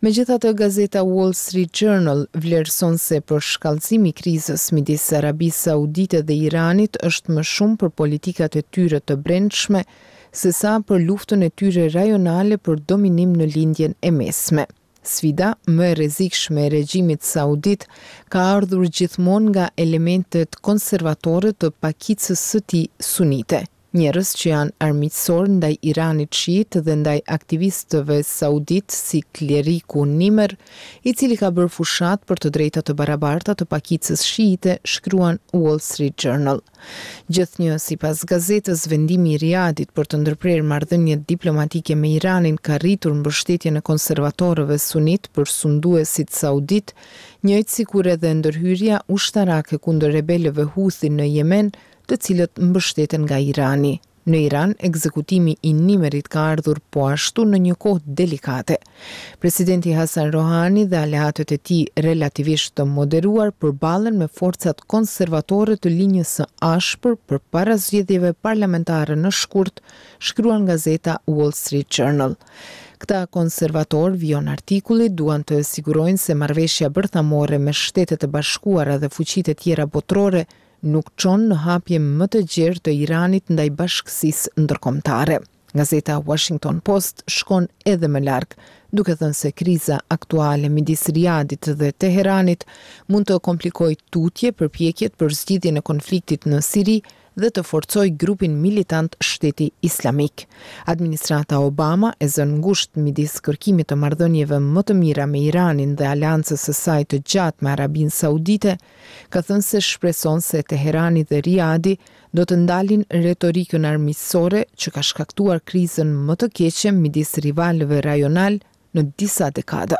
Megjithatë, gazeta Wall Street Journal vlerëson se përshkallëzimi i krizës midis Arabisë Saudite dhe Iranit është më shumë për politikat e tyre të brendshme sesa për luftën e tyre rajonale për dominim në lindjen e mesme. Sfida më e rrezikshme e regjimit saudit ka ardhur gjithmonë nga elementet konservatore të pakicës së tij sunite. Njerëz që janë armiqësor ndaj Iranit shiit dhe ndaj aktivistëve saudit si kleriku Nimer, i cili ka bërë fushat për të drejtat të barabarta të pakicës shiite, shkruan Wall Street Journal. Gjithnjë sipas gazetës, vendimi i Riadit për të ndërprerë marrëdhënie diplomatike me Iranin ka rritur mbështetjen e konservatorëve sunit për sunduesit saudit, njëjtë sikur edhe ndërhyrja ushtarake kundër rebelëve Houthi në Yemen, të cilët mbështeten nga Irani. Në Iran, ekzekutimi i Nimerit ka ardhur po ashtu në një kohë delikate. Presidenti Hasan Rohani dhe aleatët e tij relativisht të moderuar përballen me forcat konservatore të linjës së ashpër përpara zgjedhjeve parlamentare në shkurt, shkruan gazeta Wall Street Journal. Këta konservator, vijon artikulli, duan të sigurojnë se marrëveshja bërthamore me Shtetet e Bashkuara dhe fuqitë e tjera botërore nuk çon në hapje më të gjerë të Iranit ndaj bashkësisë ndërkombëtare. Gazeta Washington Post shkon edhe më larg, duke thënë se kriza aktuale midis Riadit dhe Teheranit mund të komplikojë tutje përpjekjet për zgjidhjen e konfliktit në Siri dhe të forcoj grupin militant Shteti Islamik. Administrata Obama e zën ngushtë midis kërkimit të marrëdhënieve më të mira me Iranin dhe aleancës së saj të gjatë me Arabinë Saudite, ka thënë se shpreson se Teherani dhe Riadi do të ndalin retorikën armiqësore që ka shkaktuar krizën më të keqe midis rivalëve rajonal në disa dekada.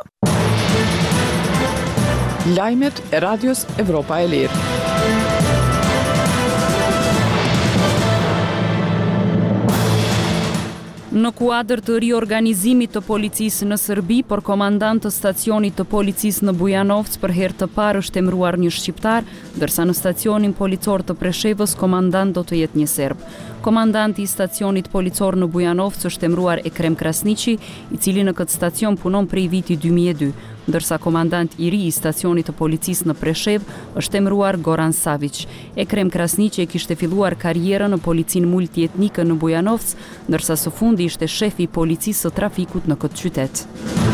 Lajmet e Radios Evropa e Lirë. Në kuadër të riorganizimit të policisë në Serbi, por komandant të stacionit të policisë në Bujanovc për herë të parë është emëruar një shqiptar, ndërsa në stacionin policor të Preshevës komandant do të jetë një serb. Komandanti i stacionit policor në Bujanovc është emëruar Ekrem Krasniqi, i cili në këtë stacion punon prej viti 2002, ndërsa komandant i ri i stacionit të policisë në Preshev është emëruar Goran Savić. Ekrem Krasniqi e kishte filluar karrierën në policinë multietnike në Bujanovc, ndërsa së fundi ishte shefi i policisë së trafikut në këtë qytet.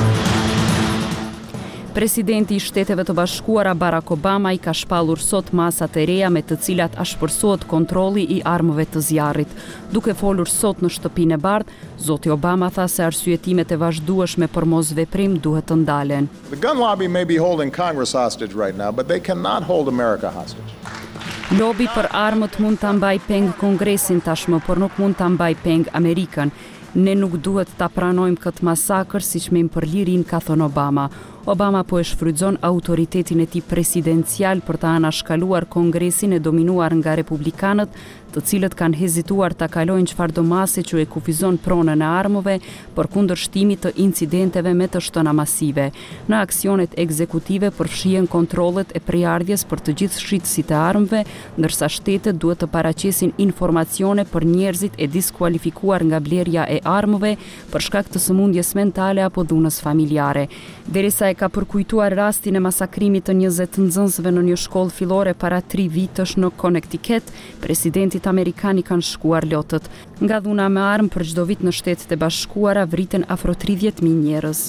Presidenti i Shteteve të Bashkuara Barack Obama i ka shpallur sot masat e reja me të cilat ashpërsohet kontrolli i armëve të zjarrit. Duke folur sot në shtëpinë e Bardhë, zoti Obama tha se arsyetimet e vazhdueshme për mosveprim duhet të ndalen. The gun lobby may be holding Congress hostage right now, but they cannot hold America hostage. Lobi për armët mund ta mbaj peng Kongresin tashmë, por nuk mund ta mbaj peng Amerikën. Ne nuk duhet ta pranojmë këtë masakër siç me për lirin, ka thënë Obama. Obama po e shfrytëzon autoritetin e tij presidencial për të anashkaluar Kongresin e dominuar nga republikanët, të cilët kanë hezituar ta kalojnë çfarëdo mase që e kufizon pronën e armëve për kundërshtimit të incidenteve me të shtëna masive. Në aksionet ekzekutive përfshihen kontrollet e prejardhjes për të gjithë shitësit e armëve, ndërsa shtetet duhet të paraqesin informacione për njerëzit e diskualifikuar nga blerja e armëve për shkak të sëmundjes mentale apo dhunës familjare. Derisa e ka përkujtuar rastin e masakrimit të 20 nxënësve në një shkollë fillore para 3 vitësh në Connecticut, presidentit amerikan i kanë shkuar lotët. Nga dhuna me armë për çdo vit në Shtetet e Bashkuara vriten afro 30.000 njerëz.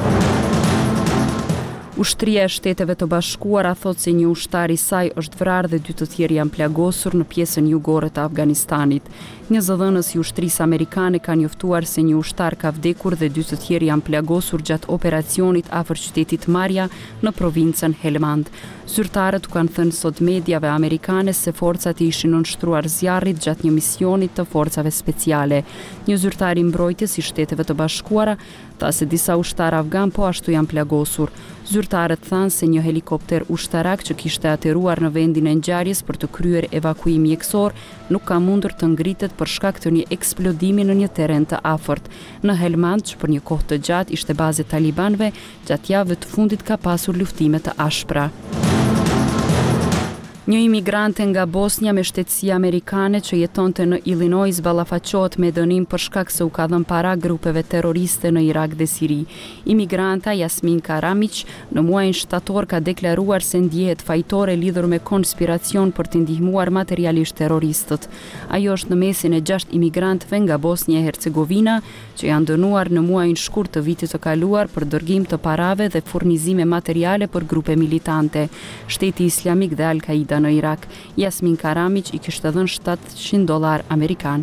Ushtria e Shteteve të Bashkuara thot se një ushtar i saj është vrarë dhe 2 të tjerë janë plagosur në pjesën jugore të Afganistanit. Një zëdhënës i ushtrisë amerikane ka njoftuar se një ushtar ka vdekur dhe 2 të tjerë janë plagosur gjatë operacionit afër qytetit Marja në provincën Helmand. Zyrtarët u kanë thënë sot mediave amerikane se forcat i ishin nënshtruar zjarrit gjatë një misionit të forcave speciale. Një zyrtar i mbrojtjes i Shteteve të Bashkuara tha se disa ushtar afgan po ashtu janë plagosur. Zyrtarët thanë se një helikopter ushtarak që kishte ateruar në vendin e ngjarjes për të kryer evakuim mjekësor nuk ka mundur të ngritet për shkak të një eksplodimi në një terren të afërt. Në Helmand, që për një kohë të gjatë ishte bazë e talibanëve, gjatë javëve të fundit ka pasur luftime të ashpra. Një imigrante nga Bosnia me shtetësi amerikane që jetonte në Illinois ballafaqohet me dënim për shkak se u ka dhënë para grupeve terroriste në Irak dhe Siri. Imigranta Jasmin Karamic në muajin shtator ka deklaruar se ndihet fajtore lidhur me konspiracion për të ndihmuar materialisht terroristët. Ajo është në mesin e 6 imigrantëve nga Bosnia e Hercegovina që janë dënuar në muajin shkurt të vitit të kaluar për dërgim të parave dhe furnizime materiale për grupe militante. Shteti Islamik dhe Al-Qaida në Irak. Jasmin Karamic i kishte dhënë $700 amerikan.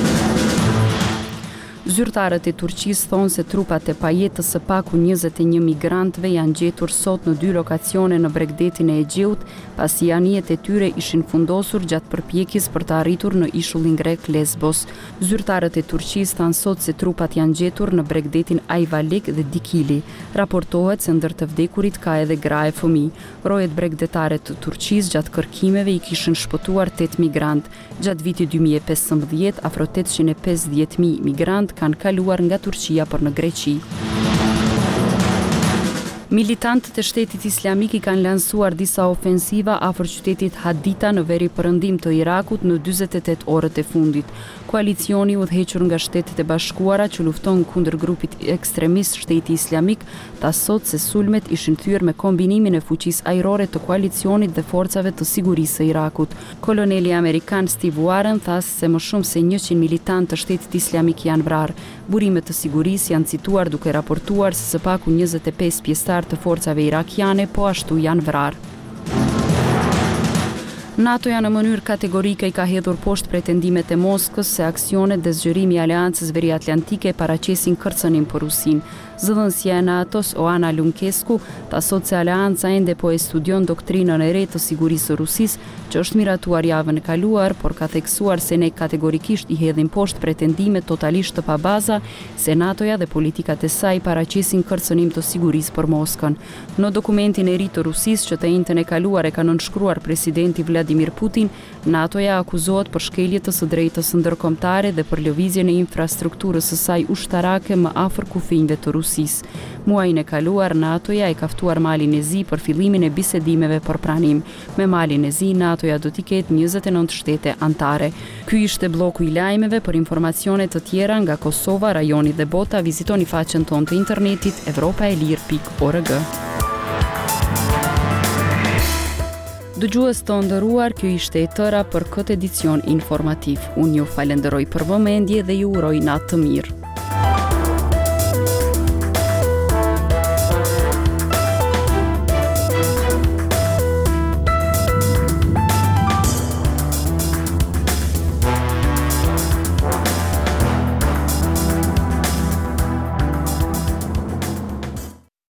Zyrtarët e Turqisë thonë se trupat e pajetës së paku 21 migrantëve janë gjetur sot në 2 lokacione në bregdetin e Egjeut, pasi anijet e tyre ishin fundosur gjatë përpjekjes për të arritur në ishullin grek Lesbos. Zyrtarët e Turqisë thanë sot se trupat janë gjetur në bregdetin Ayvalik dhe Dikili. Raportohet se ndër të vdekurit ka edhe gra e fëmijë. Rojet bregdetare të Turqisë gjatë kërkimeve i kishin shpëtuar 8 migrant. Gjatë vitit 2015, afro 850.000 migrant kanë kaluar nga Turqia për në Greqi. Militantët e Shtetit Islamik i kanë lansuar disa ofensiva afër qytetit Haditha në veri perëndim të Irakut në 48 orët e fundit. Koalicioni udhëhequr nga Shtetet e Bashkuara që lufton kundër grupit ekstremist Shteti Islamik tha sot se sulmet ishin thyer me kombinimin e fuqisë ajrore të koalicionit dhe forcave të sigurisë së Irakut. Koloneli amerikan Steve Warren tha se më shumë se 100 militantë të Shtetit Islamik janë vrarë. Burimet të sigurisë janë cituar duke raportuar se së paku 25 pjesëtar të forcave irakiane po ashtu janë vrarë. NATO-ja në mënyrë kategorike i ka hedhur poshtë pretendimet e Moskës se aksionet dhe zgjerimi i Aleancës Veriatlantike paraqesin kërcënim për Rusinë. Zëdhënësia e NATO-s Oana Lunkescu tha sot se Aleanca ende po e studion doktrinën e re të sigurisë së Rusisë, që është miratuar javën e kaluar, por ka theksuar se ne kategorikisht i hedhim poshtë pretendimet totalisht të pabaza se NATO-ja dhe politikat e saj paraqesin kërcënim të sigurisë për Moskën. Në dokumentin e ri të Rusisë që të njëjtën e kaluar e ka nënshkruar presidenti Vladimir Putin, NATO-ja akuzohet për shkelje të së drejtës ndërkombëtare dhe për lëvizjen e infrastrukturës së saj ushtarake më afër kufinjve të Rusisë. Muajin e kaluar, NATO-ja e ka ftuar Malin e Zi për fillimin e bisedimeve për pranim. Me Malin e Zi, NATO-ja do t'i ketë 29 shtete anëtare. Ky ishte bloku i lajmeve. Për informacione të tjera nga Kosova, rajoni dhe bota, vizitoni faqen tonë të internetit evropaelir.org. Dëgjues të nderuar, kjo ishte e tëra për këtë edicion informativ. Unë ju falenderoj për vëmendje dhe ju uroj natë të mirë.